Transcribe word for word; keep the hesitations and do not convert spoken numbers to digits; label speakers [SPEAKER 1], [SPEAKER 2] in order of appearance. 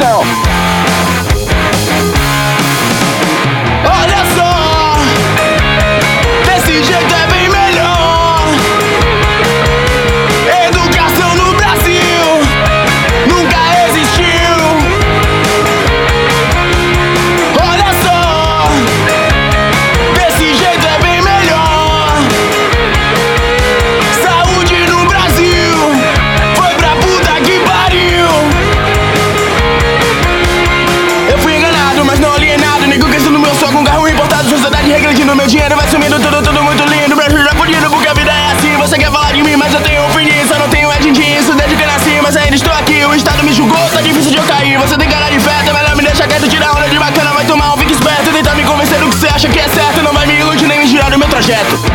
[SPEAKER 1] atenção. Olha só, desse jeito é bem melhor. Educação no Brasil nunca existiu. Olha só, desse jeito é bem melhor. Saúde no Brasil foi pra puta que pariu. Eu fui enganado, mas não alienado. Nego crescendo no meu sonho com carro importado. Sociedade regredindo, meu dinheiro vai sumindo. Tudo, tudo muito lindo. Brasil já fudido porque a vida é assim. Você quer falar de mim, mas eu tenho opinião. Só não tenho é din-din, isso desde que eu nasci. Mas ainda estou aqui, o estado me julgou. Tá difícil de eu cair, você tem cara de festa. Melhor me deixar quieto, tirar onda de bacana. Vai tomar um, fique esperto. Tentar me convencer do que você acha que é certo. Não vai me iludir nem me girar do meu trajeto.